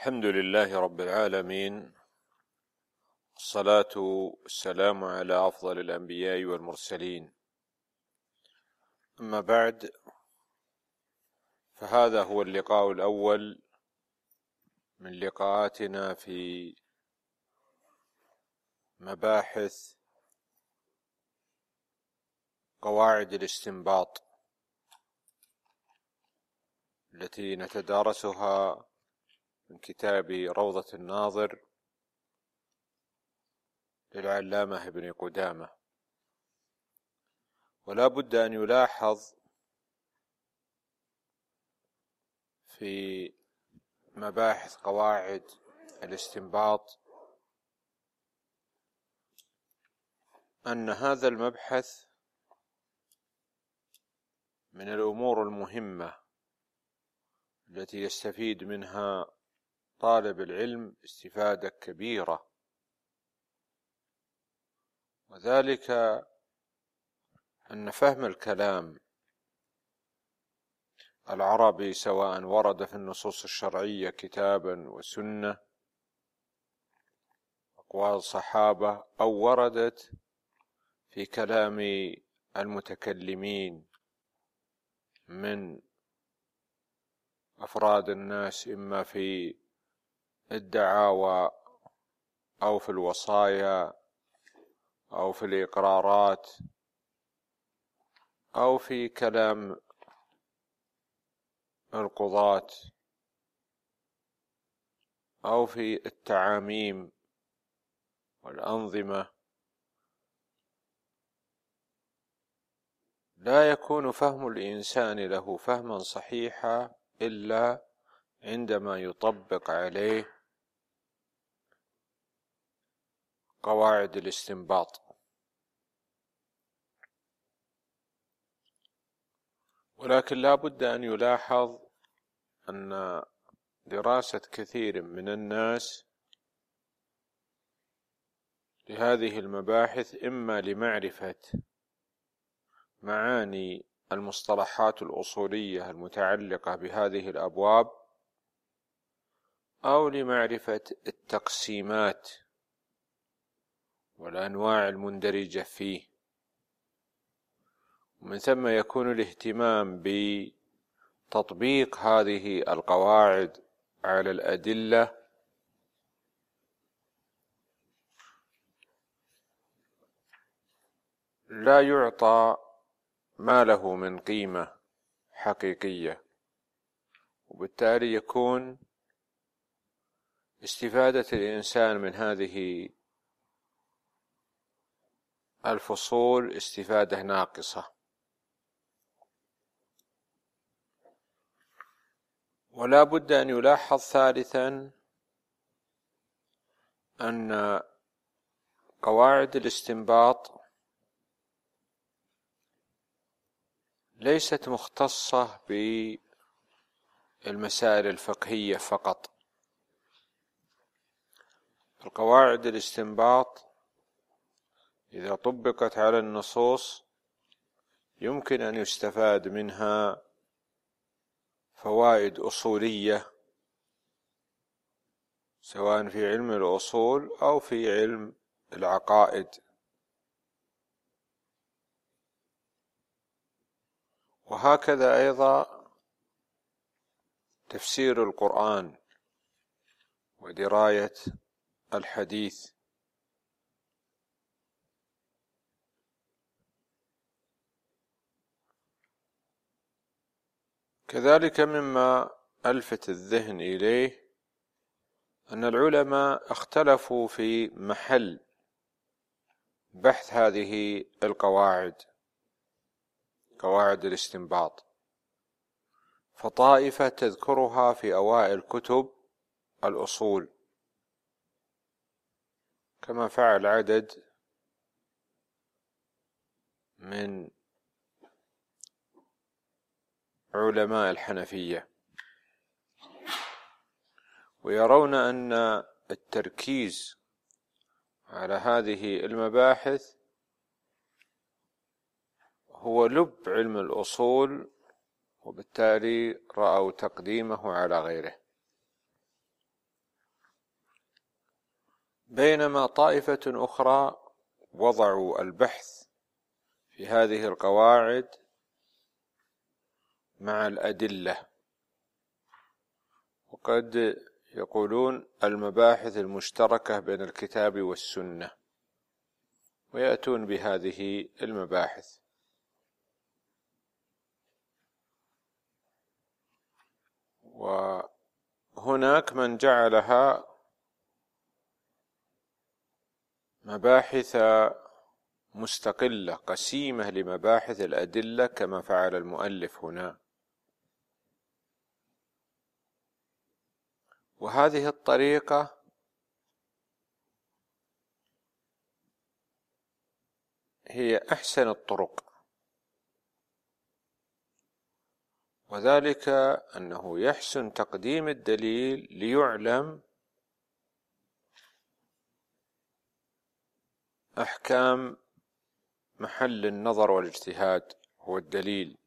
الحمد لله رب العالمين، والصلاة والسلام على أفضل الأنبياء والمرسلين. أما بعد، فهذا هو اللقاء الأول من لقاءاتنا في مباحث قواعد الاستنباط التي نتدارسها من كتاب روضة الناظر للعلامة ابن قدامة. ولا بد أن يلاحظ في مباحث قواعد الاستنباط أن هذا المبحث من الأمور المهمة التي يستفيد منها طالب العلم استفادة كبيرة، وذلك أن فهم الكلام العربي سواء ورد في النصوص الشرعية كتابا وسنة أقوال صحابة أو وردت في كلام المتكلمين من أفراد الناس، إما في الدعاوى أو في الوصايا أو في الإقرارات أو في كلام القضاة أو في التعاميم والأنظمة. لا يكون فهم الإنسان له فهما صحيحا إلا عندما يطبق عليه قواعد الاستنباط. ولكن لا بد أن يلاحظ أن دراسة كثير من الناس لهذه المباحث إما لمعرفة معاني المصطلحات الأصولية المتعلقة بهذه الأبواب، أو لمعرفة التقسيمات والأنواع المندرجة فيه، ومن ثم يكون الاهتمام بتطبيق هذه القواعد على الأدلة لا يعطى ما له من قيمة حقيقية، وبالتالي يكون استفادة الإنسان من هذه الفصول استفادة ناقصة. ولا بد أن يلاحظ ثالثا أن قواعد الاستنباط ليست مختصة بالمسائل الفقهية فقط. القواعد الاستنباط إذا طبقت على النصوص يمكن أن يستفاد منها فوائد أصولية، سواء في علم الأصول أو في علم العقائد. وهكذا أيضا تفسير القرآن ودراية الحديث. كذلك مما ألفت الذهن إليه أن العلماء اختلفوا في محل بحث هذه القواعد، قواعد الاستنباط، فطائفة تذكرها في أوائل كتب الأصول كما فعل عدد من علماء الحنفية، ويرون أن التركيز على هذه المباحث هو لب علم الأصول، وبالتالي رأوا تقديمه على غيره. بينما طائفة أخرى وضعوا البحث في هذه القواعد مع الأدلة، وقد يقولون المباحث المشتركة بين الكتاب والسنة، ويأتون بهذه المباحث. وهناك من جعلها مباحث مستقلة قسيمة لمباحث الأدلة كما فعل المؤلف هنا، وهذه الطريقة هي أحسن الطرق، وذلك أنه يحسن تقديم الدليل ليعلم أحكام محل النظر والاجتهاد هو الدليل،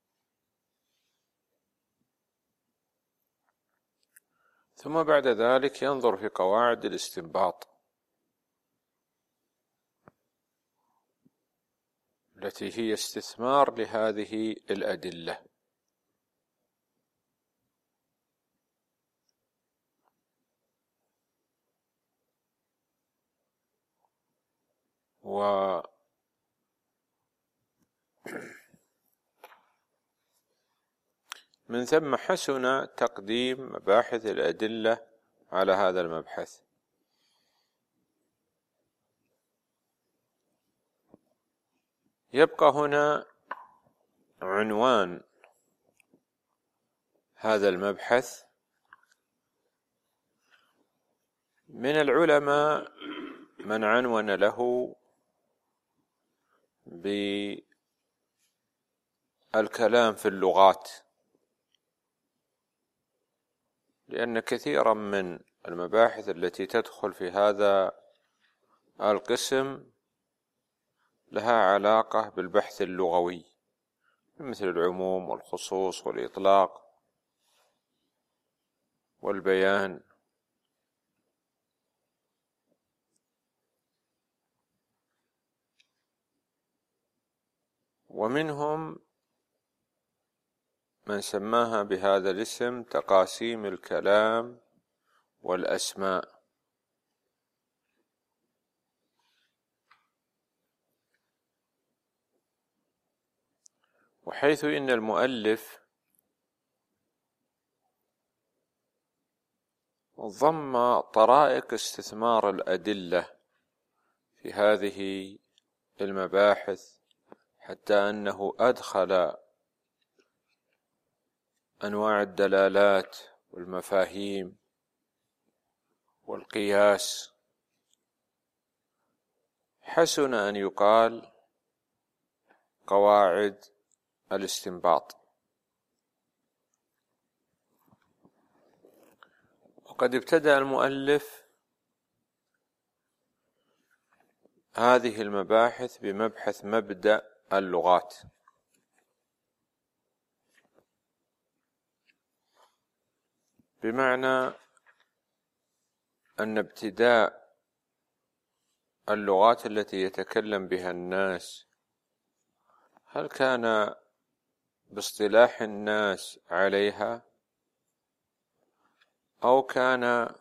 ثم بعد ذلك ينظر في قواعد الاستنباط التي هي استثمار لهذه الأدلة. ومن ثم حسن تقديم مباحث الأدلة على هذا المبحث. يبقى هنا عنوان هذا المبحث. من العلماء من عنون له بالكلام في اللغات، لأن كثيرا من المباحث التي تدخل في هذا القسم لها علاقة بالبحث اللغوي، مثل العموم والخصوص والإطلاق والبيان. ومنهم من سماها بهذا الاسم تقاسيم الكلام والأسماء. وحيث إن المؤلف ضم طرائق استثمار الأدلة في هذه المباحث، حتى أنه أدخل أنواع الدلالات والمفاهيم والقياس، حسن أن يقال قواعد الاستنباط. وقد ابتدأ المؤلف هذه المباحث بمبحث مبدأ اللغات، بمعنى أن ابتداء اللغات التي يتكلم بها الناس هل كان باصطلاح الناس عليها، أو كان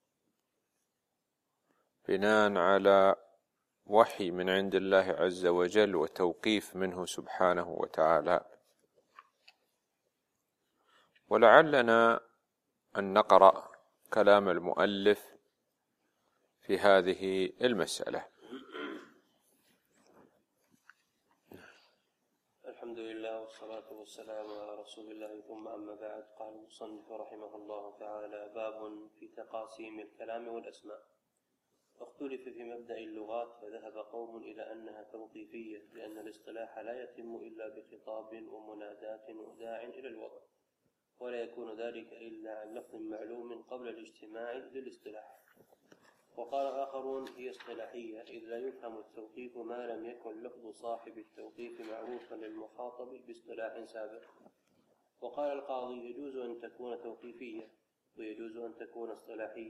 بناء على وحي من عند الله عز وجل وتوقيف منه سبحانه وتعالى. ولعلنا أن نقرأ كلام المؤلف في هذه المسألة. الحمد لله والصلاة والسلام على رسول الله، ثم أما بعد. قال المصنف رحمه الله تعالى: باب في تقاسيم الكلام والأسماء. اختلف في مبدأ اللغات، فذهب قوم إلى أنها توقيفية، لأن الاصطلاح لا يتم إلا بخطاب ومناداة وداع إلى الوضع، ولا يكون ذلك إلا عن لفظ معلوم قبل الاجتماع للاصطلاح. وقال آخرون: هي اصطلاحية، إذ لا يفهم التوقيف ما لم يكن لفظ صاحب التوقيف معروفا للمخاطب باصطلاح سابق. وقال القاضي: يجوز أن تكون توقيفية ويجوز أن تكون اصطلاحية،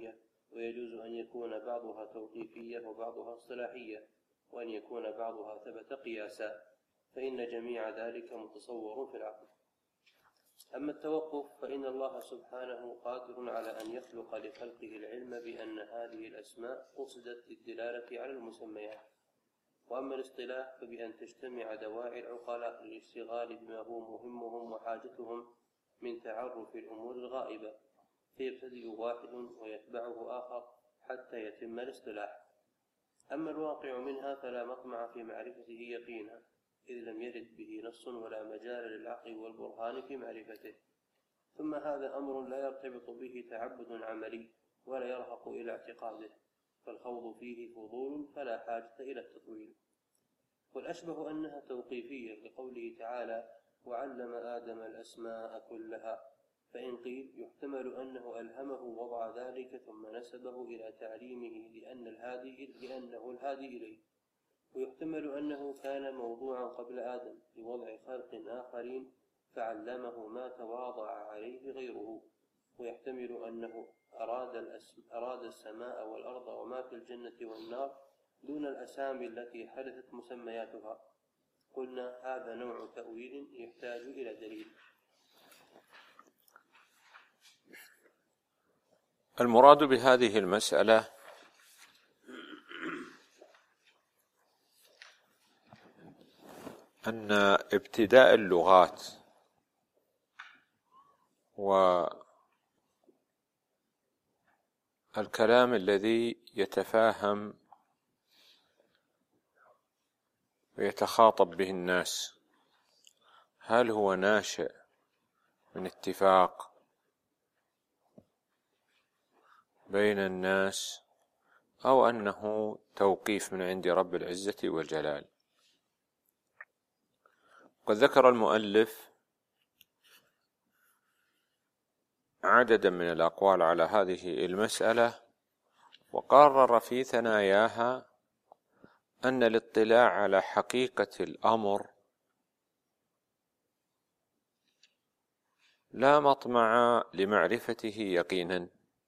ويجوز أن يكون بعضها توقيفية وبعضها اصطلاحية، وأن يكون بعضها ثبت قياسا، فإن جميع ذلك متصور في العقل. أما التوقف فإن الله سبحانه قادر على أن يخلق لخلقه العلم بأن هذه الأسماء قصدت للدلالة على المسميات. وأما الاصطلاح فبأن تجتمع دواعي العقلاء للاشتغال بما هو مهمهم وحاجتهم من تعرف الأمور الغائبة، فيبتدئ واحد ويتبعه آخر حتى يتم الاصطلاح. أما الواقع منها فلا مطمع في معرفته يقينا، إذ لم يرد به نص ولا مجال للعقل والبرهان في معرفته. ثم هذا أمر لا يرتبط به تعبد عملي ولا يرهق إلى اعتقاده، فالخوض فيه فضول فلا حاجة إلى التطويل. والأشبه أنها توقيفية لقوله تعالى: وعلم آدم الأسماء كلها. فإن قيل يحتمل أنه ألهمه وضع ذلك ثم نسبه إلى تعليمه لأنه الهادي إليه، ويحتمل أنه كان موضوعا قبل آدم لوضع خلق آخرين فعلمه ما تواضع عليه غيره، ويحتمل أنه أراد السماء والأرض وما في الجنة والنار دون الأسامي التي حدثت مسمياتها. قلنا هذا نوع تأويل يحتاج إلى دليل. المراد بهذه المسألة أن ابتداء اللغات والكلام الذي يتفاهم ويتخاطب به الناس هل هو ناشئ من اتفاق بين الناس أو أنه توقيف من عند رب العزة والجلال؟ قد ذكر المؤلف عددا من الأقوال على هذه المسألة، وقرر في ثناياها أن الاطلاع على حقيقة الأمر لا مطمع لمعرفته يقينا،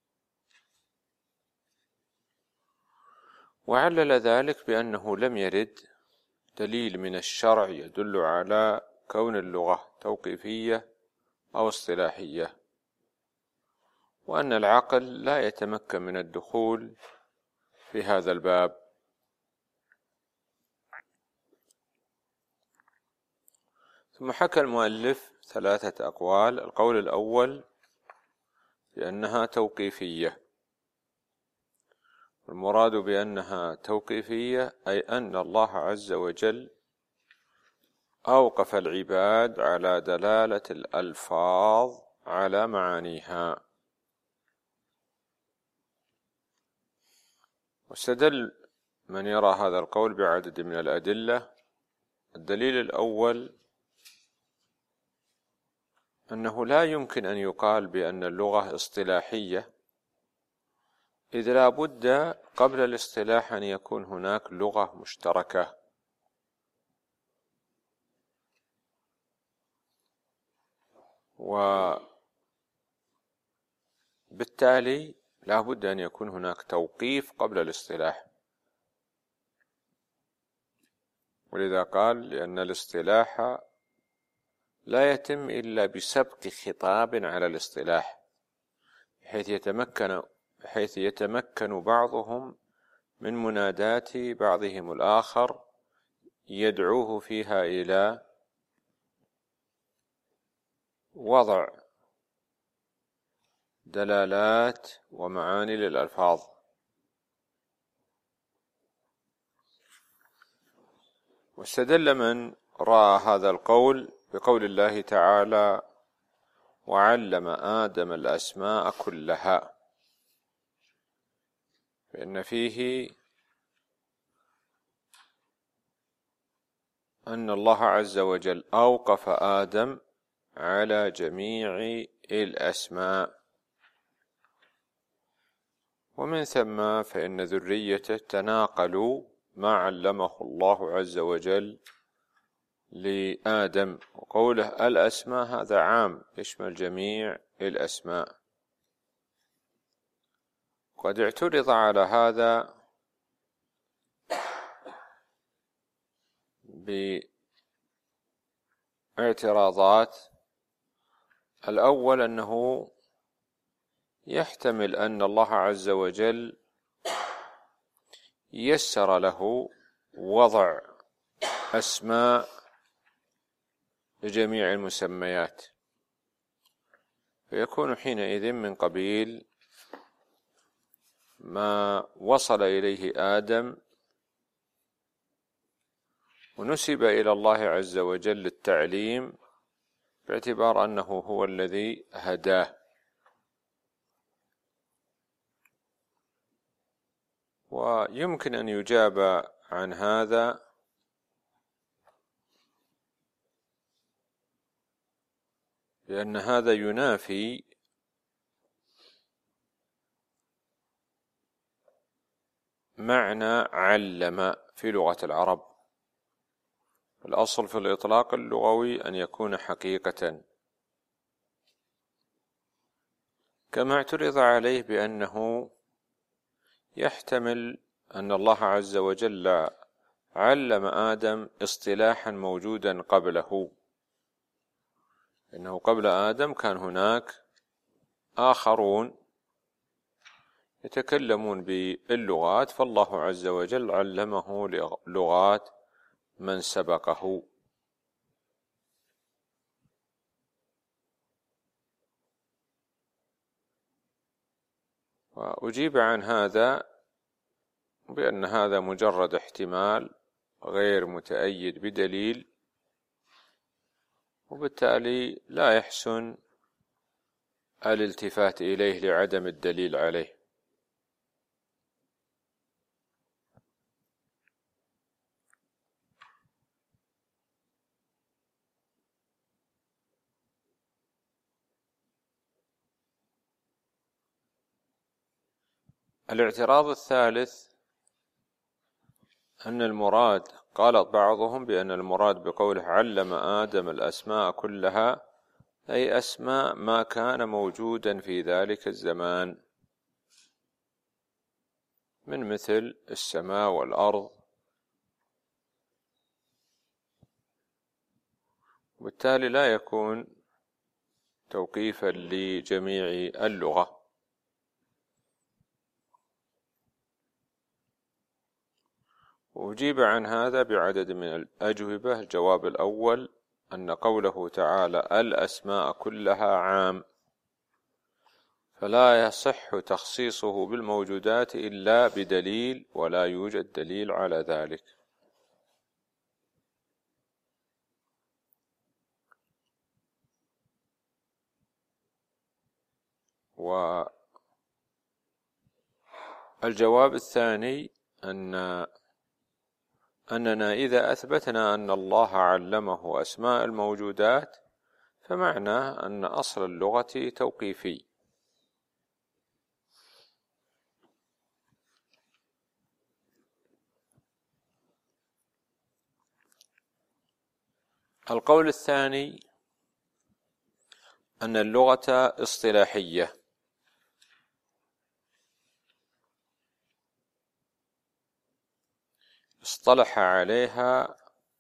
وعلل ذلك بأنه لم يرد دليل من الشرع يدل على كون اللغة توقيفية أو اصطلاحية، وأن العقل لا يتمكن من الدخول في هذا الباب. ثم حكى المؤلف 3 أقوال. القول الأول بأنها توقيفية، المراد بأنها توقيفية أي أن الله عز وجل أوقف العباد على دلالة الألفاظ على معانيها. واستدل من يرى هذا القول بعدد من الأدلة. الدليل الأول أنه لا يمكن أن يقال بأن اللغة اصطلاحية، إذ لا بد قبل الاصطلاح أن يكون هناك لغة مشتركة، وبالتالي لا بد أن يكون هناك توقيف قبل الاصطلاح. ولذا قال لأن الاصطلاح لا يتم إلا بسبق خطاب على الاصطلاح، بحيث يتمكن بعضهم من مناداة بعضهم الآخر يدعوه فيها إلى وضع دلالات ومعاني للألفاظ. واستدل من رأى هذا القول بقول الله تعالى: وعلم آدم الأسماء كلها، فإن فيه أن الله عز وجل أوقف آدم على جميع الأسماء، ومن ثم فإن ذريته تناقلوا ما علمه الله عز وجل لآدم. وقوله الأسماء هذا عام يشمل جميع الأسماء. وقد اعترض على هذا باعتراضات. الأول أنه يحتمل أن الله عز وجل يسر له وضع أسماء لجميع المسميات، فيكون حينئذ من قبيل ما وصل إليه آدم ونسب إلى الله عز وجل التعليم باعتبار أنه هو الذي هداه. ويمكن أن يجاب عن هذا لأن هذا ينافي معنى علم في لغة العرب. الأصل في الإطلاق اللغوي أن يكون حقيقة، كما اعترض عليه بأنه يحتمل أن الله عز وجل علم آدم اصطلاحا موجودا قبله، إنه قبل آدم كان هناك آخرون يتكلمون باللغات، فالله عز وجل علمه لغات من سبقه. وأجيب عن هذا بأن هذا مجرد احتمال غير متأيد بدليل، وبالتالي لا يحسن الالتفات إليه لعدم الدليل عليه. الاعتراض الثالث أن المراد، قال بعضهم بأن المراد بقوله علم آدم الأسماء كلها أي أسماء ما كان موجودا في ذلك الزمان، من مثل السماء والأرض، وبالتالي لا يكون توقيفا لجميع اللغة. وأجيب عن هذا بعدد من الأجوبة. الجواب الأول أن قوله تعالى الأسماء كلها عام، فلا يصح تخصيصه بالموجودات إلا بدليل، ولا يوجد دليل على ذلك. والجواب الثاني أننا إذا أثبتنا أن الله علمه أسماء الموجودات فمعناه أن أصل اللغة توقيفي. القول الثاني أن اللغة اصطلاحية، اصطلح عليها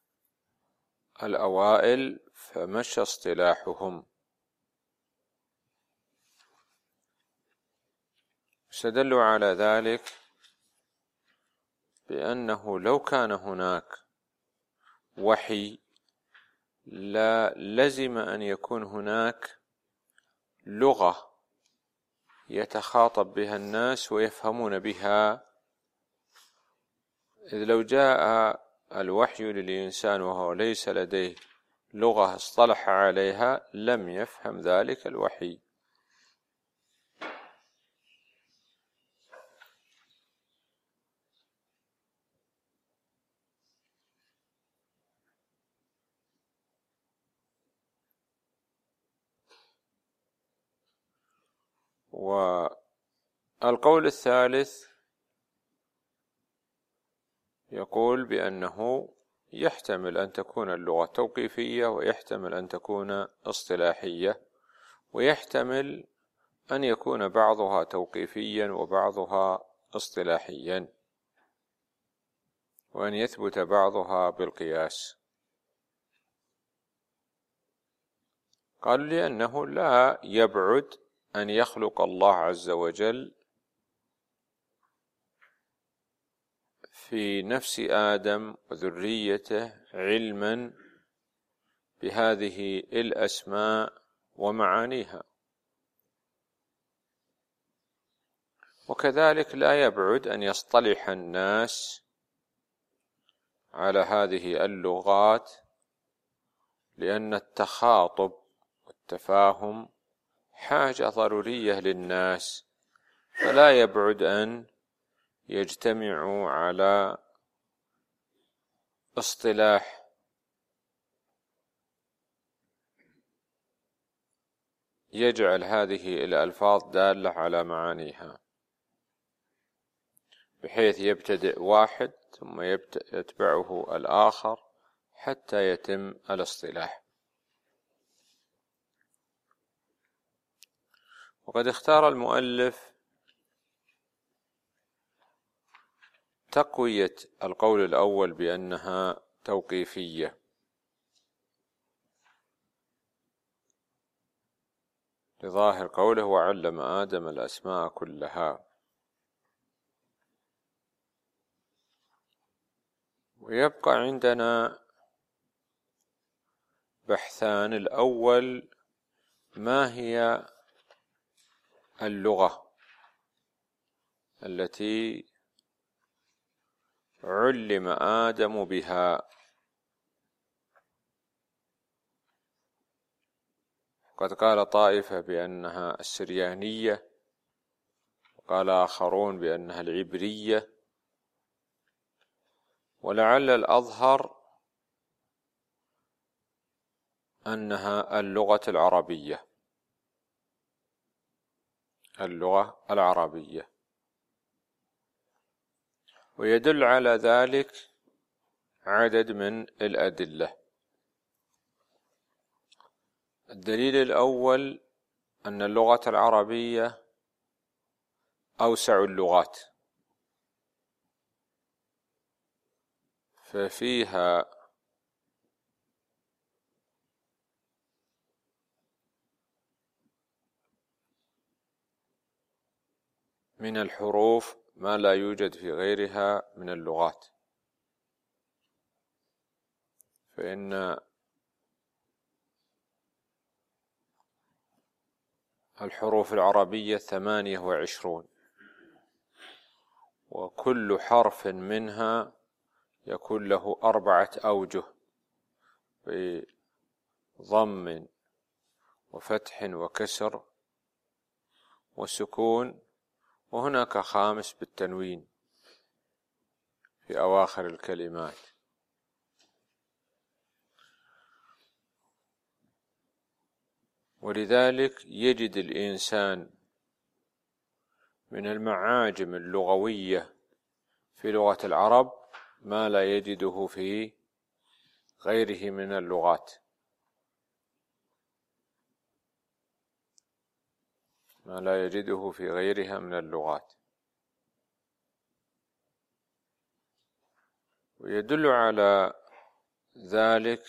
الأوائل فمشى اصطلاحهم. استدلوا على ذلك بأنه لو كان هناك وحي لا لزم أن يكون هناك لغة يتخاطب بها الناس ويفهمون بها، إذ لو جاء الوحي للإنسان وهو ليس لديه لغة اصطلح عليها لم يفهم ذلك الوحي. والقول الثالث يقول بأنه يحتمل أن تكون اللغة توقيفية، ويحتمل أن تكون اصطلاحية، ويحتمل أن يكون بعضها توقيفيا وبعضها اصطلاحيا، وأن يثبت بعضها بالقياس. قالوا لأنه لا يبعد أن يخلق الله عز وجل في نفس آدم وذريته علما بهذه الأسماء ومعانيها، وكذلك لا يبعد أن يصطلح الناس على هذه اللغات، لأن التخاطب والتفاهم حاجة ضرورية للناس، فلا يبعد أن يجتمعوا على اصطلاح يجعل هذه الألفاظ دالة على معانيها، بحيث يبتدئ واحد ثم يتبعه الآخر حتى يتم الاصطلاح. وقد اختار المؤلف تقوية القول الأول بأنها توقيفية، لظاهر قوله وعلم آدم الأسماء كلها. ويبقى عندنا بحثان: الأول، ما هي اللغة التي علم آدم بها؟ قد قال طائفة بأنها السريانية، وقال آخرون بأنها العبرية، ولعل الأظهر أنها اللغة العربية، اللغة العربية. ويدل على ذلك عدد من الأدلة. الدليل الأول أن اللغة العربية أوسع اللغات، ففيها من الحروف ما لا يوجد في غيرها من اللغات، فإن الحروف العربية 28، وكل حرف منها يكون له 4 أوجه، بضم وفتح وكسر وسكون، وهناك 5 بالتنوين في أواخر الكلمات. ولذلك يجد الإنسان من المعاجم اللغوية في لغة العرب ما لا يجده في غيره من اللغات، ما لا يجده في غيرها من اللغات. ويدل على ذلك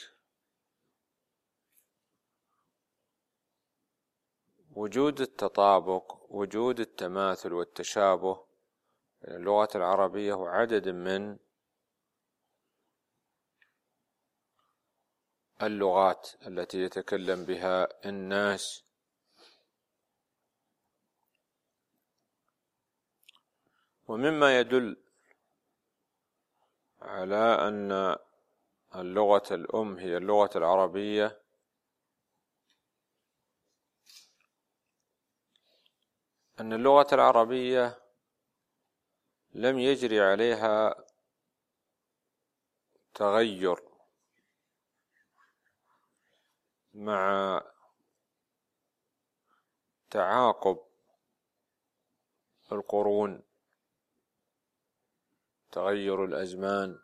وجود التطابق، وجود التماثل والتشابه بين اللغة العربية وعدد من اللغات التي يتكلم بها الناس. ومما يدل على أن اللغة الأم هي اللغة العربية أن اللغة العربية لم يجري عليها تغير مع تعاقب القرون، تغير الأزمان،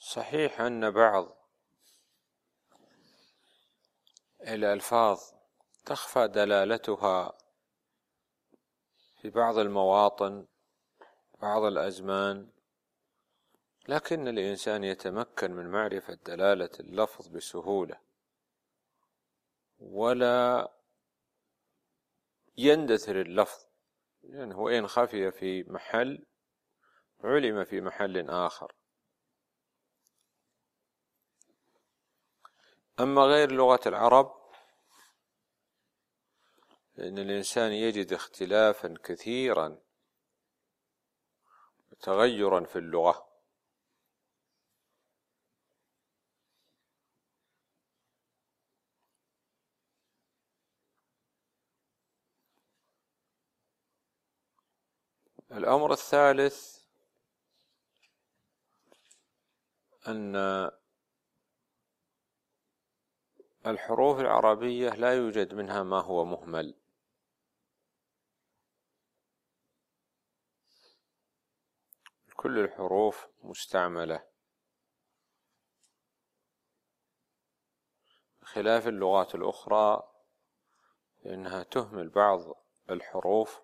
صحيح أن بعض الألفاظ تخفى دلالتها في بعض المواطن، بعض الأزمان، لكن الإنسان يتمكن من معرفة دلالة اللفظ بسهولة، ولا يندثر اللفظ، لأنه وإن خفي في محل علم في محل آخر. أما غير لغة العرب فإن الإنسان يجد اختلافا كثيرا وتغيرا في اللغة. الأمر الثالث أن الحروف العربية لا يوجد منها ما هو مهمل، كل الحروف مستعملة، بخلاف اللغات الأخرى فإنها تهمل بعض الحروف،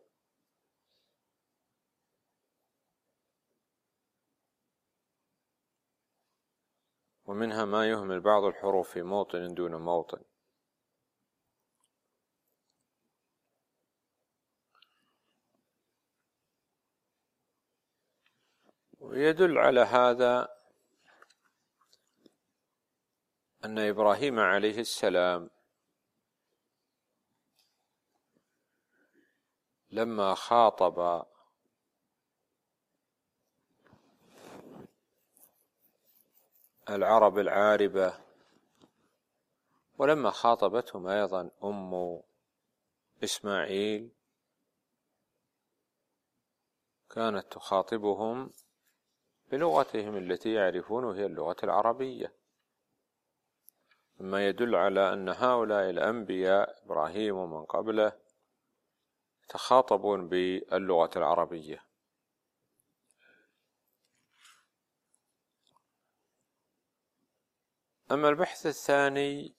ومنها ما يهمل بعض الحروف في موطن دون موطن. ويدل على هذا أن إبراهيم عليه السلام لما خاطب العرب العاربة، ولما خاطبتهم أيضا أم إسماعيل، كانت تخاطبهم بلغتهم التي يعرفون وهي اللغة العربية، مما يدل على أن هؤلاء الأنبياء إبراهيم ومن قبله يتخاطبون باللغة العربية. أما البحث الثاني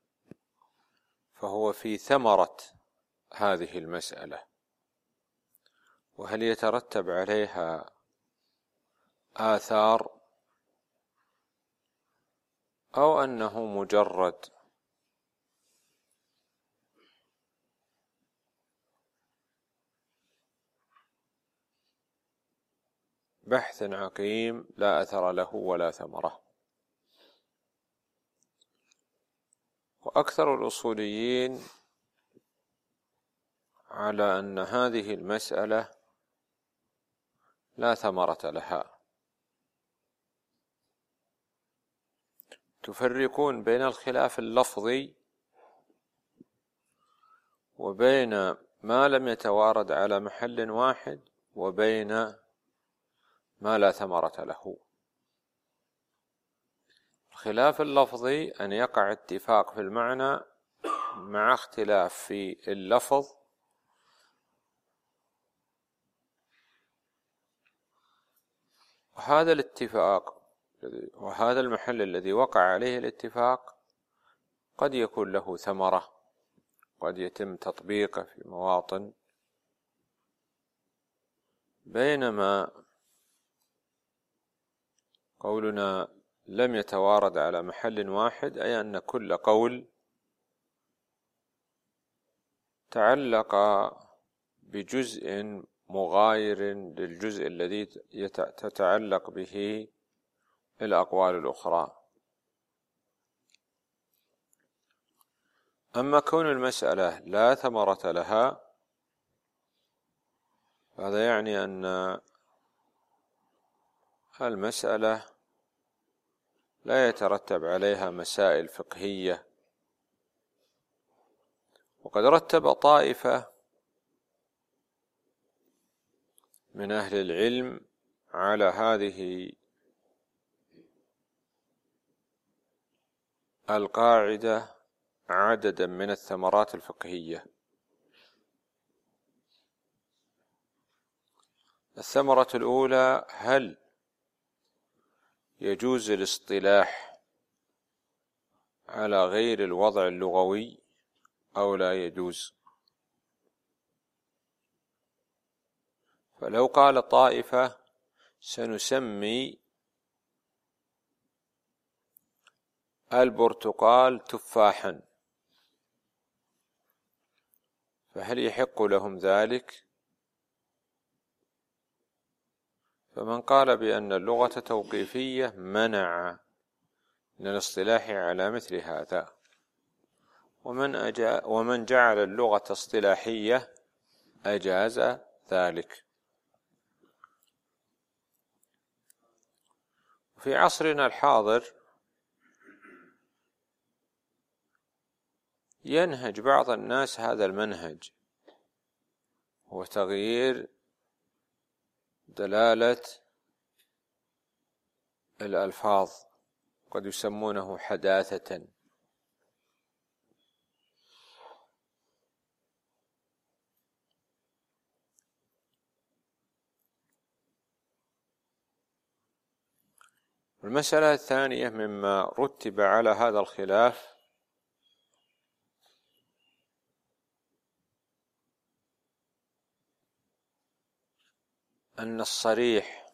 فهو في ثمرة هذه المسألة، وهل يترتب عليها آثار أو أنه مجرد بحث عقيم لا أثر له ولا ثمرة. وأكثر الأصوليين على أن هذه المسألة لا ثمرة لها، تفرقون بين الخلاف اللفظي وبين ما لم يتوارد على محل واحد وبين ما لا ثمرة له. الخلاف اللفظي أن يقع اتفاق في المعنى مع اختلاف في اللفظ، وهذا الاتفاق وهذا المحل الذي وقع عليه الاتفاق قد يكون له ثمرة، قد يتم تطبيقه في مواطن، بينما قولنا لم يتوارد على محل واحد أي أن كل قول تعلق بجزء مغاير للجزء الذي تتعلق به الأقوال الأخرى. أما كون المسألة لا ثمرة لها هذا يعني أن المسألة لا يترتب عليها مسائل فقهية. وقد رتب طائفة من أهل العلم على هذه القاعدة عددا من الثمرات الفقهية. الثمرة الأولى: هل يجوز الاصطلاح على غير الوضع اللغوي أو لا يجوز؟ فلو قال طائفة سنسمي البرتقال تفاحا، فهل يحق لهم ذلك؟ فمن قال بأن اللغة توقيفية منع من الاصطلاح على مثل هذا، ومن جعل اللغة اصطلاحية أجاز ذلك. في عصرنا الحاضر ينهج بعض الناس هذا المنهج، هو تغيير دلالة الألفاظ، قد يسمونه حداثة. المسألة الثانية مما رتب على هذا الخلاف أن الصريح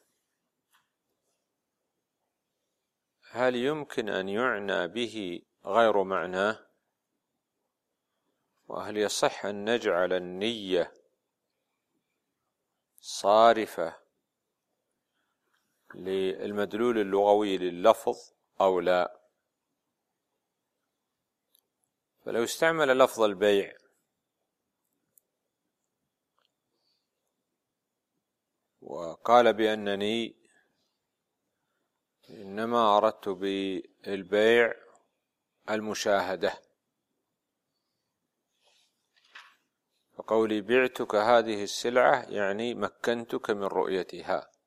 هل يمكن أن يعنى به غير معناه، وهل يصح أن نجعل النية صارفة للمدلول اللغوي لللفظ أو لا؟ فلو استعمل لفظ البيع وقال بأنني إنما أردت بالبيع المشاهدة، فقولي بعتك هذه السلعة يعني مكنتك من رؤيتها،